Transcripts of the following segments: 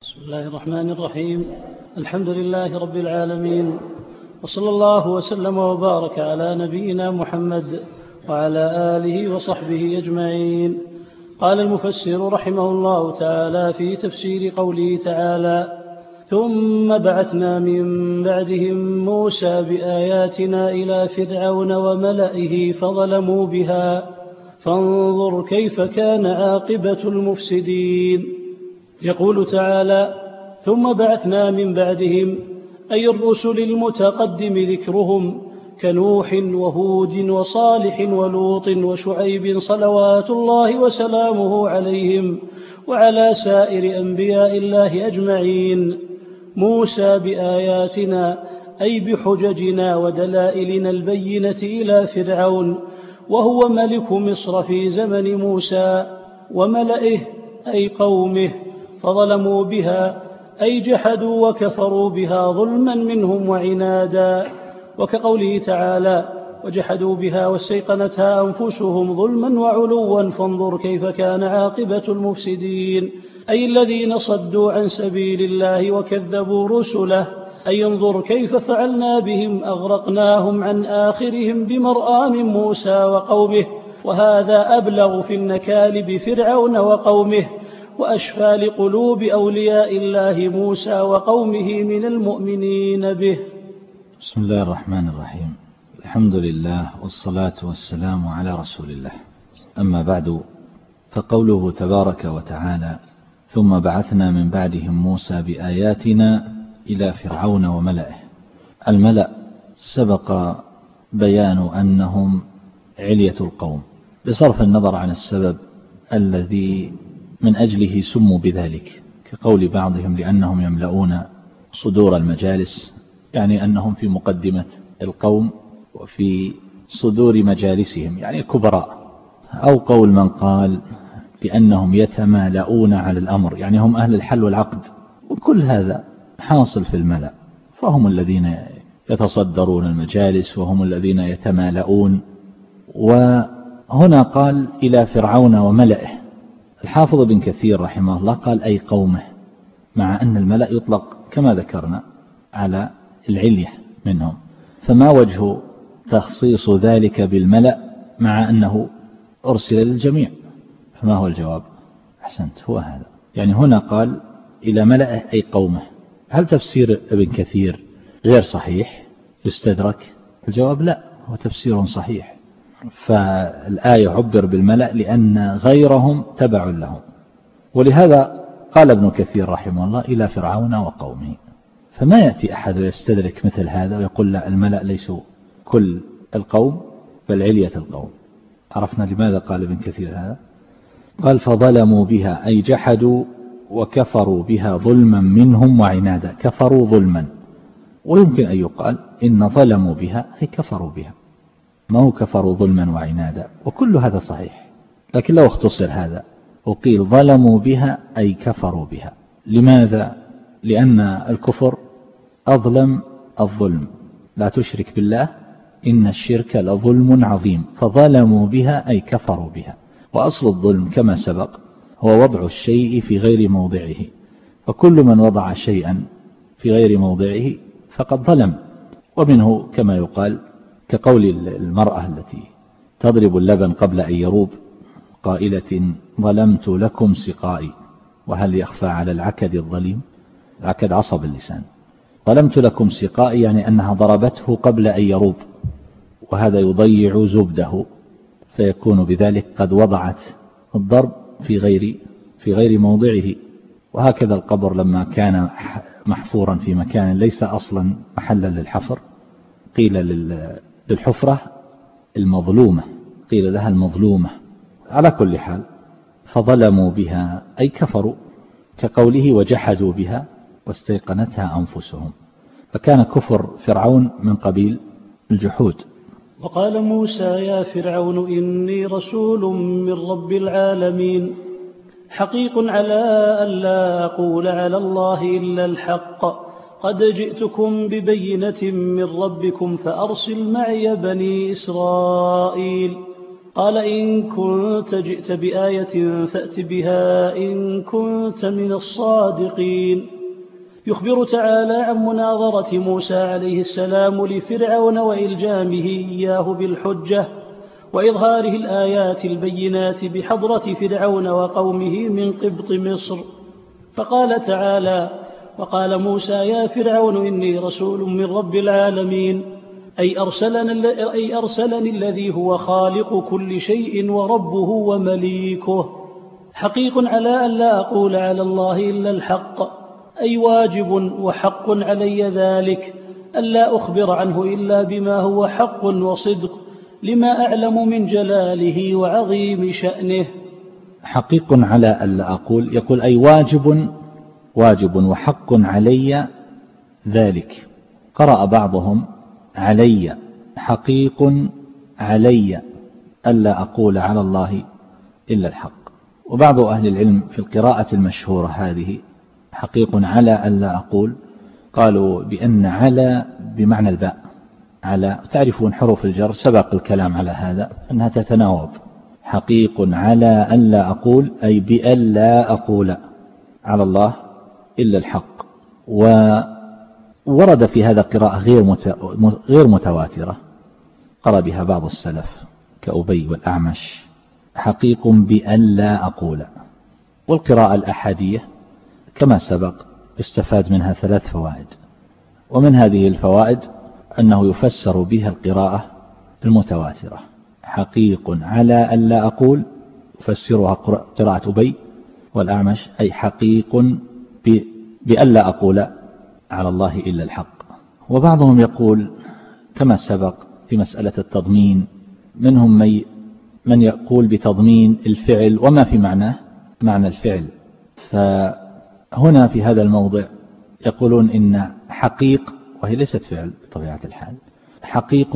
بسم الله الرحمن الرحيم. الحمد لله رب العالمين، وصلى الله وسلم وبارك على نبينا محمد وعلى آله وصحبه أجمعين. قال المفسر رحمه الله تعالى في تفسير قوله تعالى: ثم بعثنا من بعدهم موسى بآياتنا إلى فرعون وملئه فظلموا بها فانظر كيف كان عاقبة المفسدين. يقول تعالى: ثم بعثنا من بعدهم، أي الرسل المتقدم ذكرهم كنوح وهود وصالح ولوط وشعيب صلوات الله وسلامه عليهم وعلى سائر أنبياء الله أجمعين. موسى بآياتنا أي بحججنا ودلائلنا البينة إلى فرعون، وهو ملك مصر في زمن موسى، وملئه أي قومه، فظلموا بها أي جحدوا وكفروا بها ظلما منهم وعنادا. وكقوله تعالى: وجحدوا بها واستيقنتها أنفسهم ظلما وعلوا فانظر كيف كان عاقبة المفسدين، أي الذين صدوا عن سبيل الله وكذبوا رسله. أي انظر كيف فعلنا بهم، أغرقناهم عن آخرهم بمرآم موسى وقومه. وهذا أبلغ في النكال بفرعون وقومه، وأشفى لقلوب أولياء الله موسى وقومه من المؤمنين به. بسم الله الرحمن الرحيم. الحمد لله والصلاة والسلام على رسول الله. أما بعد، فقوله تبارك وتعالى: ثم بعثنا من بعدهم موسى بآياتنا إلى فرعون وملئه. الملأ سبق بيان أنهم علية القوم، بصرف النظر عن السبب الذي من أجله سموا بذلك، كقول بعضهم لأنهم يملؤون صدور المجالس، يعني أنهم في مقدمة القوم وفي صدور مجالسهم، يعني كبراء. أو قول من قال بأنهم يتمالؤون على الأمر، يعني هم أهل الحل والعقد. وكل هذا حاصل في الملأ، فهم الذين يتصدرون المجالس وهم الذين يتمالؤون. وهنا قال إلى فرعون وملئه. الحافظ بن كثير رحمه الله قال أي قومه، مع أن الملأ يطلق كما ذكرنا على العلية منهم، فما وجه تخصيص ذلك بالملأ مع أنه أرسل للجميع؟ فما هو الجواب؟ أحسنت، هو هذا. يعني هنا قال إلى ملأه أي قومه. هل تفسير ابن كثير غير صحيح يستدرك؟ الجواب لا، هو تفسير صحيح. فالآية عبر بالملأ لأن غيرهم تبع لهم، ولهذا قال ابن كثير رحمه الله إلى فرعون وقومه. فما يأتي أحد يستدرك مثل هذا ويقول لا، الملأ ليسوا كل القوم بل علية القوم. عرفنا لماذا قال ابن كثير هذا. قال فظلموا بها أي جحدوا وكفروا بها ظلما منهم وعنادا. كفروا ظلما، ويمكن أن يقال إن ظلموا بها أي كفروا بها، ما هو كفروا ظلما وعنادا، وكل هذا صحيح. لكن لو اختصر هذا وقيل ظلموا بها أي كفروا بها. لماذا؟ لأن الكفر أظلم الظلم، لا تشرك بالله إن الشرك لظلم عظيم. فظلموا بها أي كفروا بها. وأصل الظلم كما سبق هو وضع الشيء في غير موضعه، فكل من وضع شيئا في غير موضعه فقد ظلم. ومنه كما يقال كقول المرأة التي تضرب اللبن قبل أن يروب قائلة: ظلمت لكم سقائي. وهل يخفى على العكد الظليم؟ العكد عصب اللسان. ظلمت لكم سقائي يعني أنها ضربته قبل أن يروب، وهذا يضيع زبده، فيكون بذلك قد وضعت الضرب في غير موضعه. وهكذا القبر لما كان محفورا في مكان ليس أصلا محلا للحفر قيل للحفرة المظلومة، قيل لها المظلومة. على كل حال، فظلموا بها أي كفروا، كقوله وجحدوا بها واستيقنتها أنفسهم. فكان كفر فرعون من قبيل الجحود. وقال موسى: يا فرعون إني رسول من رب العالمين، حقيق على أن لا أقول على الله إلا الحق، قد جئتكم ببينة من ربكم فأرسل معي بني إسرائيل. قال إن كنت جئت بآية فأت بها إن كنت من الصادقين. يخبر تعالى عن مناظرة موسى عليه السلام لفرعون وإلجامه إياه بالحجة وإظهاره الآيات البينات بحضرة فرعون وقومه من قبط مصر. فقال تعالى: وقال موسى يا فرعون إني رسول من رب العالمين، أي أرسلني الذي هو خالق كل شيء وربه ومليكه، حقيق على أن لا أقول على الله إلا الحق، أي واجب وحق علي ذلك ألا أخبر عنه إلا بما هو حق وصدق، لما أعلم من جلاله وعظيم شأنه. حقيق على ألا أقول، يقول أي واجب وحق علي ذلك. قرأ بعضهم علي، حقيق علي ألا أقول على الله إلا الحق. وبعض أهل العلم في القراءة المشهورة هذه حقيق على ألا أقول قالوا بأن على بمعنى الباء، على تعرفون حروف الجر سبق الكلام على هذا أنها تتناوب. حقيق على ألا أقول أي بألا أقول على الله إلا الحق. وورد في هذا قراءة غير متواترة قرأ بها بعض السلف كأبي والأعمش، حقيق بألا أقول. والقراءة الأحادية كما سبق استفاد منها 3 فوائد، ومن هذه الفوائد أنه يفسر بها القراءة المتواترة. حقيق على ألا أقول يفسرها قراءة أبي والأعمش أي حقيق بألا أقول على الله إلا الحق. وبعضهم يقول كما سبق في مسألة التضمين، منهم من يقول بتضمين الفعل وما في معنى الفعل. فهنا في هذا الموضع يقولون إن حقيق، وهي ليست فعل بطبيعة الحال، حقيق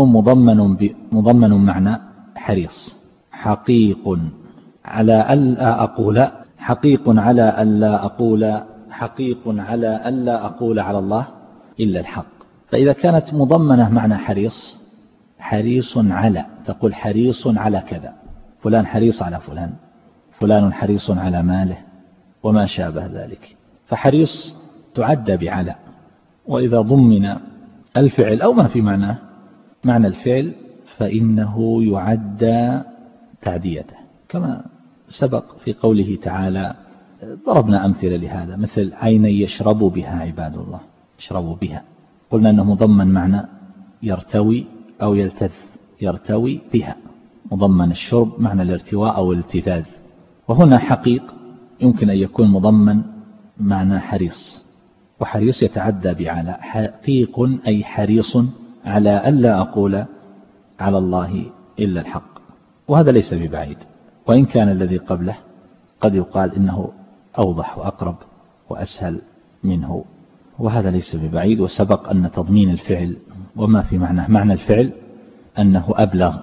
مضمن معنى حريص. حقيق على ألا أقول، حقيق على ألا أقول، حقيق على ألا أقول على الله إلا الحق. فإذا كانت مضمنة معنى حريص، حريص على، تقول حريص على كذا، فلان حريص على فلان، فلان حريص على ماله وما شابه ذلك، فحريص تعدى بعلى. وإذا ضمن الفعل أو ما في معنى الفعل فإنه يعدى تعديته، كما سبق في قوله تعالى. ضربنا أمثلة لهذا، مثل عيني يشرب بها عباد الله، يشربوا بها، قلنا أنه مضمن معنى يرتوي أو يلتذ، يرتوي بها، مضمن الشرب معنى الارتواء أو الالتذاذ. وهنا حقيق يمكن أن يكون مضمن معنى حريص، وحريص يتعدى بعلى. حقيق أي حريص على ألا أقول على الله إلا الحق. وهذا ليس ببعيد، وإن كان الذي قبله قد يقال إنه أوضح وأقرب وأسهل منه، وهذا ليس ببعيد. وسبق أن تضمين الفعل وما في معنى الفعل أنه أبلغ.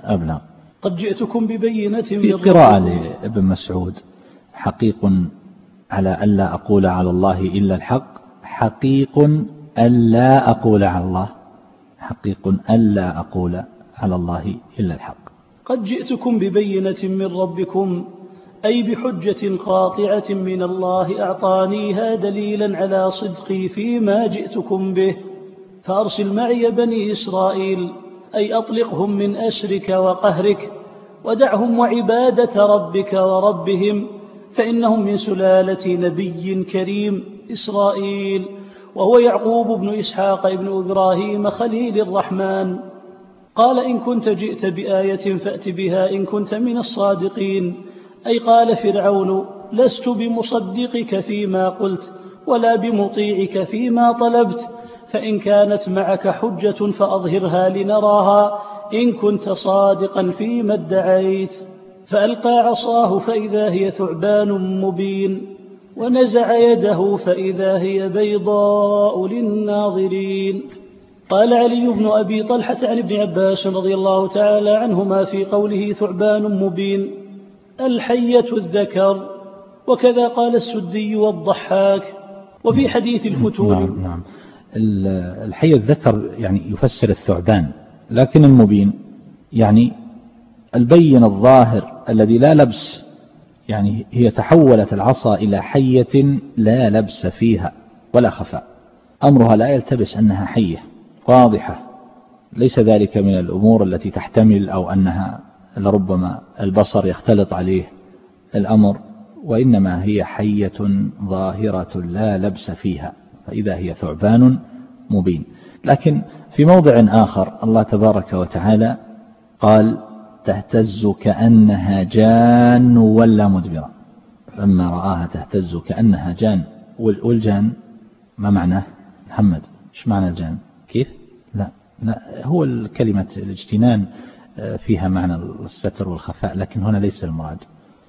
قد جئتكم ببينة في قراءة لابن مسعود حقيق على ألا أقول على الله إلا الحق، حقيق ألا أقول على الله، حقيق ألا أقول على الله إلا الحق. قد جئتكم ببينة من ربكم، أي بحجة قاطعة من الله أعطانيها دليلا على صدقي فيما جئتكم به، فأرسل معي بني إسرائيل، أي أطلقهم من أسرك وقهرك، ودعهم وعبادة ربك وربهم، فإنهم من سلالة نبي كريم إسرائيل، وهو يعقوب بن إسحاق بن إبراهيم خليل الرحمن. قال إن كنت جئت بآية فأت بها إن كنت من الصادقين، أي قال فرعون لست بمصدقك فيما قلت ولا بمطيعك فيما طلبت، فإن كانت معك حجة فأظهرها لنراها إن كنت صادقا فيما ادعيت. فألقى عصاه فإذا هي ثعبان مبين، ونزع يده فإذا هي بيضاء للناظرين. قال علي بن أبي طلحة عن ابن عباس رضي الله تعالى عنهما في قوله ثعبان مبين الحية الذكر، وكذا قال السدي والضحاك. وفي حديث الفتور نعم. الحية الذكر يعني يفسر الثعبان، لكن المبين يعني البين الظاهر الذي لا لبس، يعني هي تحولت العصا إلى حية لا لبس فيها ولا خفاء، أمرها لا يلتبس أنها حية واضحة، ليس ذلك من الأمور التي تحتمل أو أنها لربما البصر يختلط عليه الأمر، وإنما هي حية ظاهرة لا لبس فيها، فإذا هي ثعبان مبين. لكن في موضع آخر الله تبارك وتعالى قال تهتز كأنها جان ولا مدبرا، لما رآها تهتز كأنها جان. والجان ما معناه محمد؟ ايش معنى الجان؟ كيف؟ لا هو الكلمة الاجتنان فيها معنى الستر والخفاء، لكن هنا ليس المراد.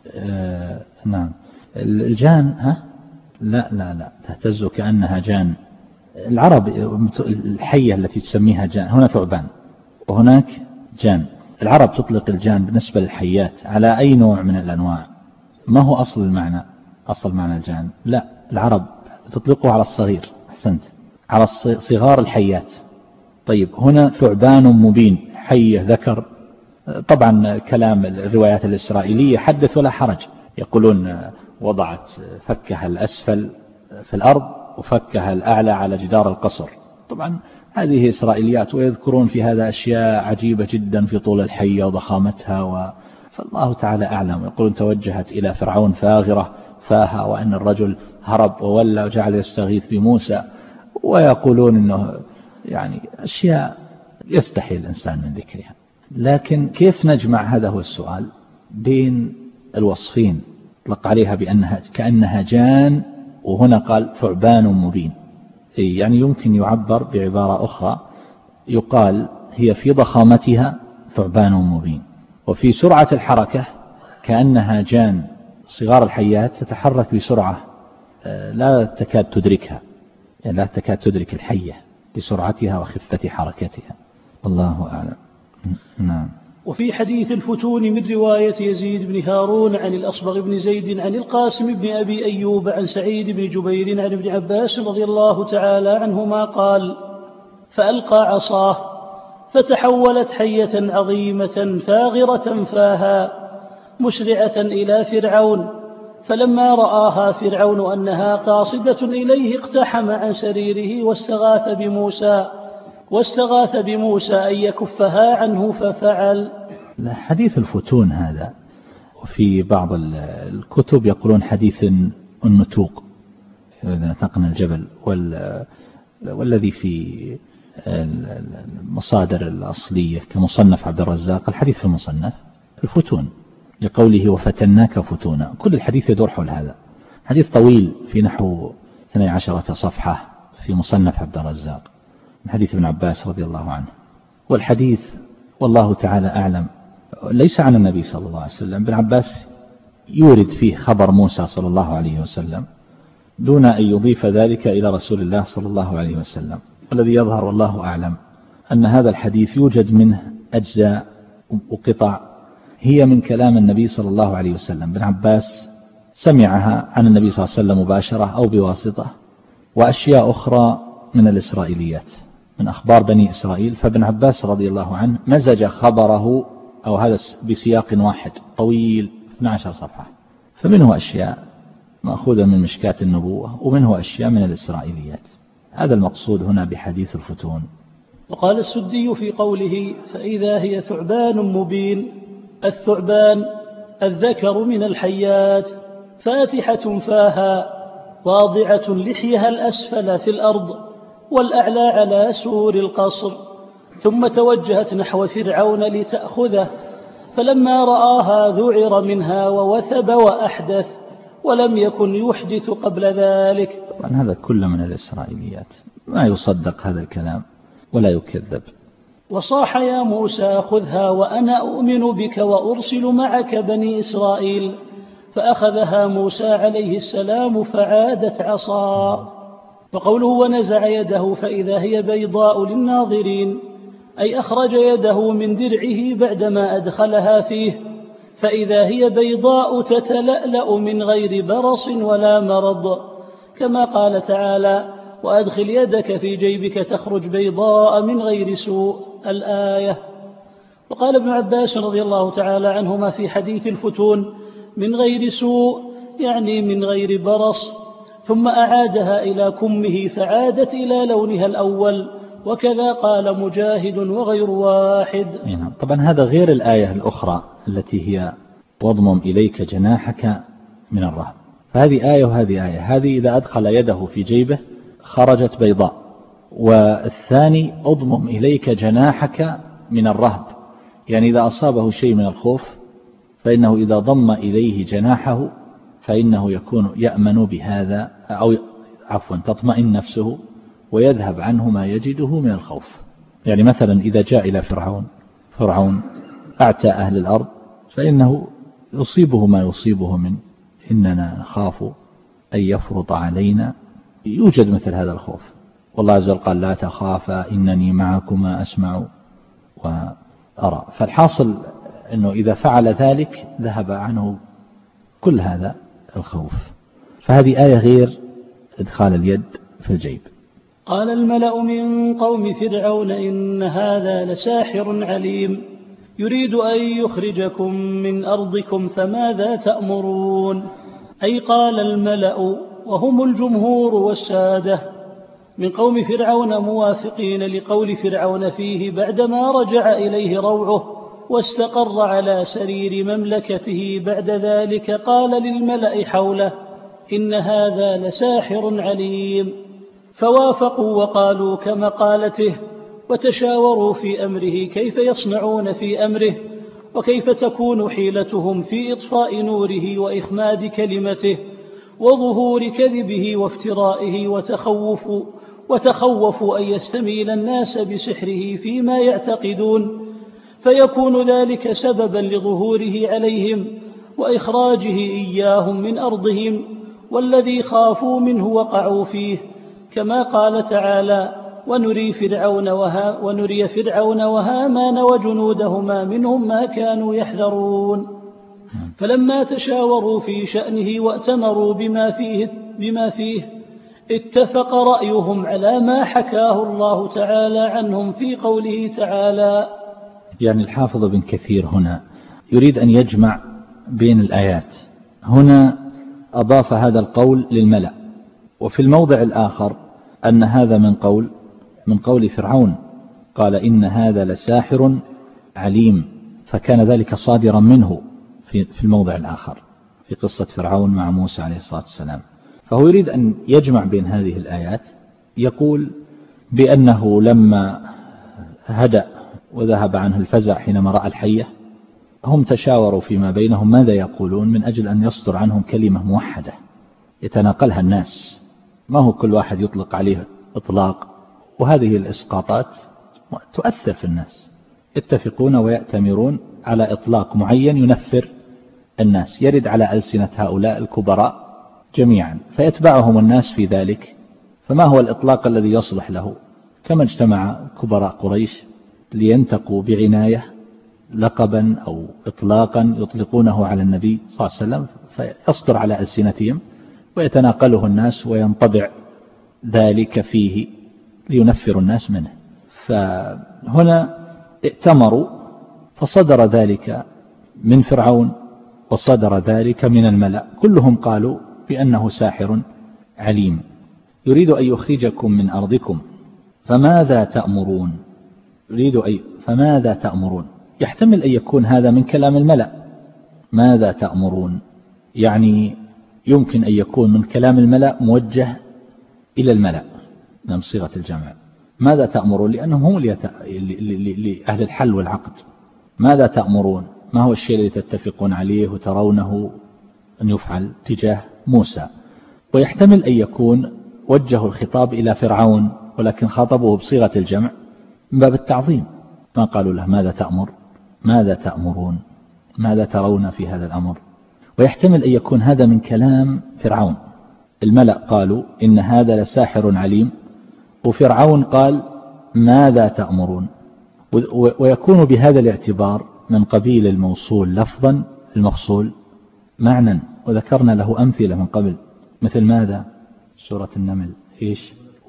نعم الجان لا تهتز كأنها جان. العرب الحية التي تسميها جان، هنا ثعبان وهناك جان. العرب تطلق الجان بالنسبة للحيات على أي نوع من الأنواع. ما هو أصل معنى الجان؟ لا، العرب تطلقه على الصغير، أحسنت، على صغار الحيات. طيب هنا ثعبان مبين، حية ذكر. طبعا كلام الروايات الإسرائيلية حدث ولا حرج، يقولون وضعت فكها الأسفل في الأرض وفكها الأعلى على جدار القصر. طبعا هذه إسرائيليات، ويذكرون في هذا أشياء عجيبة جدا في طول الحية وضخامتها فالله تعالى أعلم. يقولون توجهت إلى فرعون فاها، وأن الرجل هرب وولى وجعل يستغيث بموسى، ويقولون أنه يعني أشياء يستحي الإنسان من ذكرها. لكن كيف نجمع، هذا هو السؤال، بين الوصفين؟ طلق عليها بأنها كأنها جان، وهنا قال ثعبان مبين. يعني يمكن يعبر بعبارة أخرى، يقال هي في ضخامتها ثعبان مبين، وفي سرعة الحركة كأنها جان. صغار الحيات تتحرك بسرعة لا تكاد تدركها، يعني لا تكاد تدرك الحية بسرعتها وخفة حركتها. الله أعلم. نعم. وفي حديث الفتون من رواية يزيد بن هارون عن الأصبغ بن زيد عن القاسم بن أبي أيوب عن سعيد بن جبير عن ابن عباس رضي الله تعالى عنهما قال: فألقى عصاه فتحولت حية عظيمة فاغرة فاها مسرعة إلى فرعون، فلما رآها فرعون أنها قاصدة إليه اقتحم عن سريره واستغاث بموسى أن يكفها عنه ففعل. حديث الفتون هذا، وفي بعض الكتب يقولون حديث النتوق، إذا نتقنا الجبل، والذي في المصادر الأصلية كمصنف عبد الرزاق الحديث في المصنف الفتون، لقوله وفتناك فتونا. كل الحديث يدور حول هذا، حديث طويل في نحو 12 صفحة في مصنف عبد الرزاق من حديث ابن عباس رضي الله عنه. والحديث والله تعالى أعلم ليس عن النبي صلى الله عليه وسلم. ابن عباس يورد فيه خبر موسى صلى الله عليه وسلم دون أن يضيف ذلك إلى رسول الله صلى الله عليه وسلم. والذي يظهر والله أعلم أن هذا الحديث يوجد منه أجزاء وقطع هي من كلام النبي صلى الله عليه وسلم. ابن عباس سمعها عن النبي صلى الله عليه وسلم مباشرة أو بواسطة، وأشياء أخرى من الإسرائيليات من أخبار بني إسرائيل. فابن عباس رضي الله عنه مزج خبره أو هذا بسياق واحد طويل 12 صفحة، فمنه أشياء مأخوذة من مشكاة النبوة ومنه أشياء من الإسرائيليات. هذا المقصود هنا بحديث الفتون. وقال السدي في قوله فإذا هي ثعبان مبين: الثعبان الذكر من الحيات، فاتحة فاها، واضعة لحيها الأسفل في الأرض والأعلى على سور القصر، ثم توجهت نحو فرعون لتأخذه، فلما رآها ذعر منها ووثب وأحدث، ولم يكن يحدث قبل ذلك. طبعا هذا كله من الإسرائيليات، ما يصدق هذا الكلام ولا يكذب. وصاح يا موسى خذها وأنا أؤمن بك وأرسل معك بني إسرائيل، فأخذها موسى عليه السلام فعادت عصا. وقوله ونزع يده فإذا هي بيضاء للناظرين، أي أخرج يده من درعه بعدما أدخلها فيه، فإذا هي بيضاء تتلألأ من غير برص ولا مرض، كما قال تعالى وأدخل يدك في جيبك تخرج بيضاء من غير سوء الآية. وقال ابن عباس رضي الله تعالى عنهما في حديث الفتون: من غير سوء، يعني من غير برص، ثم أعادها إلى كمه فعادت إلى لونها الأول. وكذا قال مجاهد وغير واحد. طبعا هذا غير الآية الأخرى التي هي واضمم إليك جناحك من الرهب، فهذه آية وهذه آية. هذه إذا أدخل يده في جيبه خرجت بيضاء، والثاني أضمم إليك جناحك من الرهب، يعني إذا أصابه شيء من الخوف فإنه إذا ضم إليه جناحه فإنه يكون يأمن بهذا، أو عفوا تطمئن نفسه ويذهب عنه ما يجده من الخوف. يعني مثلا إذا جاء إلى فرعون أعتى أهل الأرض فإنه يصيبه ما يصيبه من إننا نخاف أن يفرط علينا، يوجد مثل هذا الخوف، والله عز وجل قال لا تخافا إنني معكما أسمع وأرى. فالحاصل أنه إذا فعل ذلك ذهب عنه كل هذا الخوف. فهذه آية غير إدخال اليد في الجيب. قال الملأ من قوم فرعون إن هذا لساحر عليم يريد أن يخرجكم من أرضكم فماذا تأمرون؟ أي قال الملأ وهم الجمهور والسادة من قوم فرعون موافقين لقول فرعون فيه بعدما رجع إليه روعه واستقر على سرير مملكته. بعد ذلك قال للملأ حوله إن هذا لساحر عليم، فوافقوا وقالوا كمقالته، وتشاوروا في أمره كيف يصنعون في أمره، وكيف تكون حيلتهم في إطفاء نوره وإخماد كلمته وظهور كذبه وافترائه، وتخوفوا أن يستميل الناس بسحره فيما يعتقدون، فيكون ذلك سببا لظهوره عليهم وإخراجه إياهم من أرضهم، والذي خافوا منه وقعوا فيه، كما قال تعالى ونري فرعون وهامان وجنودهما منهم ما كانوا يحذرون. فلما تشاوروا في شأنه واتمروا بما فيه اتفق رأيهم على ما حكاه الله تعالى عنهم في قوله تعالى. يعني الحافظ بن كثير هنا يريد أن يجمع بين الآيات. هنا أضاف هذا القول للملأ، وفي الموضع الآخر أن هذا من قول فرعون، قال إن هذا لساحر عليم، فكان ذلك صادرا منه في الموضع الآخر في قصة فرعون مع موسى عليه الصلاة والسلام. فهو يريد أن يجمع بين هذه الآيات، يقول بأنه لما هدأ وذهب عنه الفزع حينما رأى الحية هم تشاوروا فيما بينهم ماذا يقولون من أجل أن يصدر عنهم كلمة موحدة يتناقلها الناس، ما هو كل واحد يطلق عليه إطلاق. وهذه الإسقاطات تؤثر في الناس، يتفقون ويأتمرون على إطلاق معين ينفر الناس، يرد على ألسنة هؤلاء الكبراء جميعا فيتبعهم الناس في ذلك. فما هو الإطلاق الذي يصلح له؟ كما اجتمع كبراء قريش لينتقوا بعناية لقبا أو إطلاقا يطلقونه على النبي صلى الله عليه وسلم، فيصدر على ألسنتهم ويتناقله الناس وينطبع ذلك فيه لينفر الناس منه. فهنا ائتمروا فصدر ذلك من فرعون وصدر ذلك من الملأ، كلهم قالوا بأنه ساحر عليم يريد أن يخرجكم من أرضكم فماذا تأمرون. فماذا تأمرون يحتمل أن يكون هذا من كلام الملأ، ماذا تأمرون يعني يمكن أن يكون من كلام الملأ موجه إلى الملأ من صيغة الجمع. ماذا تأمرون لأنهم هم لأهل الحل والعقد. ماذا تأمرون ما هو الشيء الذي تتفقون عليه وترونه أن يفعل تجاه موسى. ويحتمل أن يكون وجهوا الخطاب إلى فرعون ولكن خاطبوه بصيغة الجمع من باب التعظيم، ما قالوا له ماذا تأمر، ماذا تأمرون، ماذا ترون في هذا الأمر. ويحتمل أن يكون هذا من كلام فرعون، الملأ قالوا إن هذا لساحر عليم وفرعون قال ماذا تأمرون، ويكون بهذا الاعتبار من قبيل الموصول لفظا المفصول معنى، وذكرنا له أمثلة من قبل مثل ماذا سورة النمل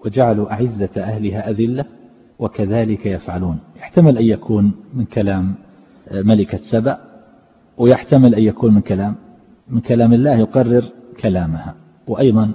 وجعلوا أعزة أهلها أذلة وكذلك يفعلون. يحتمل أن يكون من كلام ملكة سبأ، ويحتمل أن يكون من كلام الله يقرر كلامها. وأيضا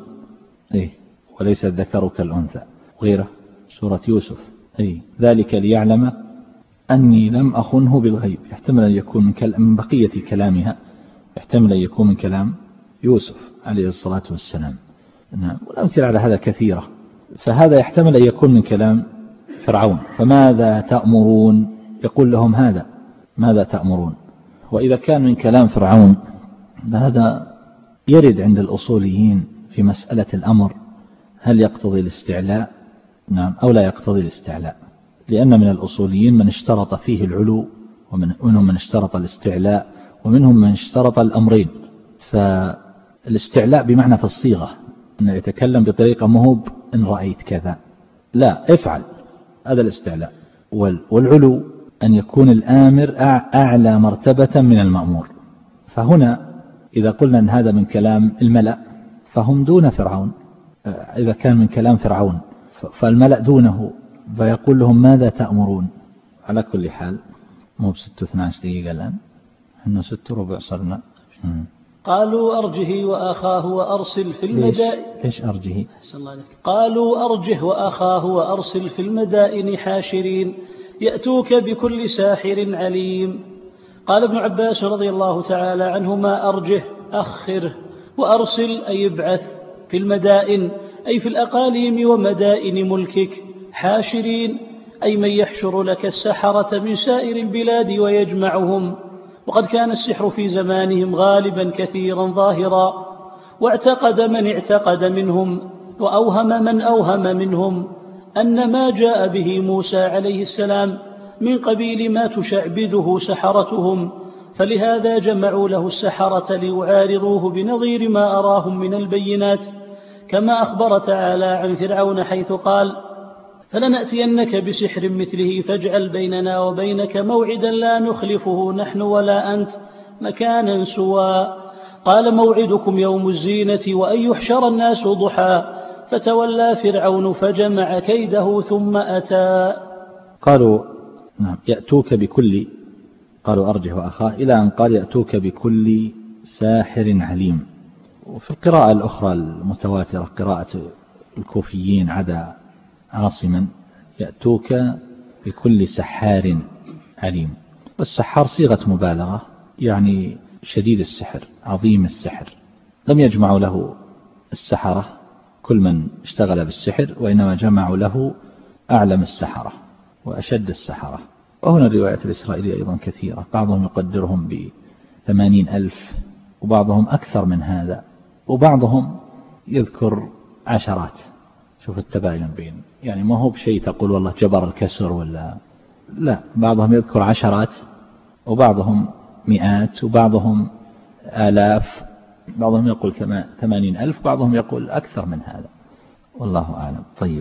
وليس الذكر كالأنثى غيره سورة يوسف ذلك ليعلم أني لم أخنه بالغيب، يحتمل أن يكون من بقية كلامها، يحتمل أن يكون من كلام يوسف عليه الصلاة والسلام. نعم، والأمثلة على هذا كثيرة. فهذا يحتمل أن يكون من كلام فرعون، فماذا تأمرون؟ يقول لهم هذا ماذا تأمرون. وإذا كان من كلام فرعون هذا يرد عند الأصوليين في مسألة الأمر هل يقتضي الاستعلاء نعم أو لا يقتضي الاستعلاء، لأن من الأصوليين من اشترط فيه العلو، ومنهم من اشترط الاستعلاء، ومنهم من اشترط الأمرين. فالاستعلاء بمعنى في الصيغة أنه يتكلم بطريقة مهوب إن رأيت كذا، لا افعل، هذا الاستعلاء. والعلو أن يكون الآمر أعلى مرتبة من المأمور. فهنا إذا قلنا أن هذا من كلام الملأ فهم دون فرعون، إذا كان من كلام فرعون فالملأ دونه، فيقول لهم ماذا تأمرون. على كل حال مو ب6-12 دقيقة الآن، إنه 6:15 صرنا. قالوا أرجه وأخاه وأرسل في المدائن. ليش أرجه؟ قالوا أرجه وأخاه وأرسل في المدائن حاشرين يأتوك بكل ساحر عليم. قال ابن عباس رضي الله تعالى عنهما أرجه أخره، وأرسل أي ابعث في المدائن أي في الأقاليم ومدائن ملكك، حاشرين أي من يحشر لك السحرة من سائر البلاد ويجمعهم. وقد كان السحر في زمانهم غالبا كثيرا ظاهرا، واعتقد من اعتقد منهم وأوهم من أوهم منهم أن ما جاء به موسى عليه السلام من قبيل ما تشعبذه سحرتهم، فلهذا جمعوا له السحرة ليعارضوه بنظير ما أراهم من البينات، كما أخبر تعالى عن فرعون حيث قال فلنأتينك بسحر مثله فاجعل بيننا وبينك موعدا لا نخلفه نحن ولا أنت مكانا سوى. قال موعدكم يوم الزينة وأن يحشر الناس ضحى، فتولى فرعون فجمع كيده ثم أتى. قالوا نعم يأتوك بكل، قالوا أرجه وأخاه إلى أن قال يأتوك بكل ساحر عليم. وفي القراءة الأخرى المتواترة قراءة الكوفيين عدا عاصما يأتوك بكل سحار عليم. والسحار صيغة مبالغة، يعني شديد السحر عظيم السحر. لم يجمعوا له السحرة كل من اشتغل بالسحر، وإنما جمعوا له أعلم السحرة وأشد السحرة. وهنا الروايات الإسرائيلية أيضا كثيرة، بعضهم يقدرهم ب80,000 وبعضهم أكثر من هذا، وبعضهم يذكر عشرات. شوف التباين بين، يعني ما هو بشيء تقول والله جبر الكسر ولا لا، بعضهم يذكر عشرات وبعضهم مئات وبعضهم آلاف، بعضهم يقول 80,000 بعضهم يقول أكثر من هذا، والله أعلم. طيب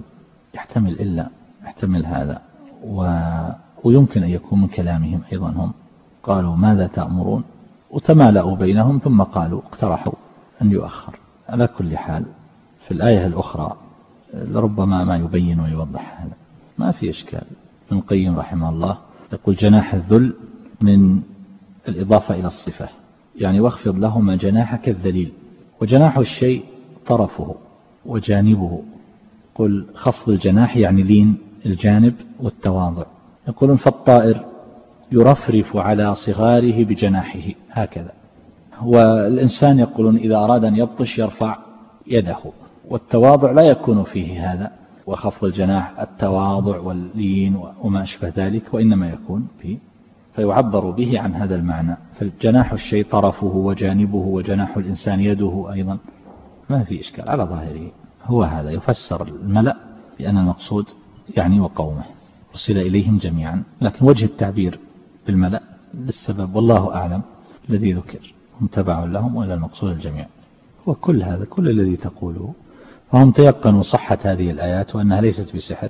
يحتمل هذا ويمكن أن يكون من كلامهم أيضا. هم قالوا ماذا تأمرون وتمالأوا بينهم ثم قالوا اقترحوا أن يؤخر. على كل حال في الآية الأخرى لربما ما يبين ويوضح هذا، ما في إشكال. ابن القيم رحمه الله يقول جناح الذل من الإضافة إلى الصفة، يعني واخفض لهما جناحك الذليل. وجناح الشيء طرفه وجانبه، قل خفض الجناح يعني لين الجانب والتواضع. يقولون فالطائر يرفرف على صغاره بجناحه هكذا، والإنسان يقولون إذا أراد أن يبطش يرفع يده، والتواضع لا يكون فيه هذا، وخفض الجناح التواضع واللين وما أشبه ذلك، وإنما يكون فيه، فيعبر به عن هذا المعنى. فالجناح الشيء طرفه وجانبه، وجناح الإنسان يده أيضا، ما في إشكال على ظاهره. هو هذا يفسر الملأ بأن المقصود يعني وقومه أرسل إليهم جميعا، لكن وجه التعبير بالملأ للسبب والله أعلم الذي ذكر، هم تبع لهم ولا المقصود الجميع. وكل هذا كل الذي تقوله فهم تيقنوا صحة هذه الآيات وأنها ليست بسحر،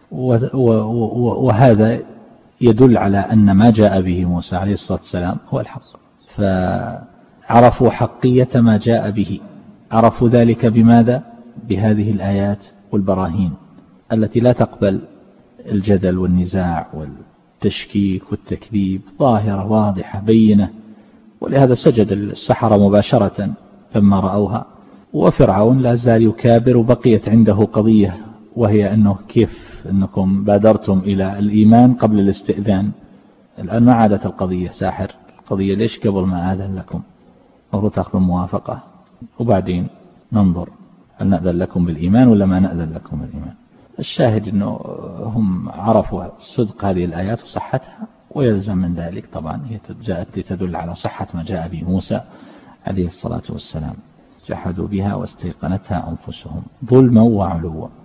وهذا يدل على أن ما جاء به موسى عليه الصلاة والسلام هو الحق، فعرفوا حقية ما جاء به. عرفوا ذلك بماذا؟ بهذه الآيات والبراهين التي لا تقبل الجدل والنزاع التشكيك والتكذيب ظاهرة واضحة بينة، ولهذا سجد السحرة مباشرة لما رأوها. وفرعون لا زال يكابر، وبقيت عنده قضية، وهي أنه كيف أنكم بادرتم إلى الإيمان قبل الاستئذان. الآن ما عادت القضية ساحر، القضية ليش قبل ما آذن لكم؟ المفروض تأخذوا موافقة وبعدين ننظر هل نأذن لكم بالإيمان ولا ما نأذن لكم بالإيمان. الشاهد أنه هم عرفوا صدق هذه الآيات وصحتها، ويلزم من ذلك طبعا هي جاءت لتدل على صحة ما جاء به موسى عليه الصلاة والسلام. جحدوا بها واستيقنتها أنفسهم ظلما وعلوا.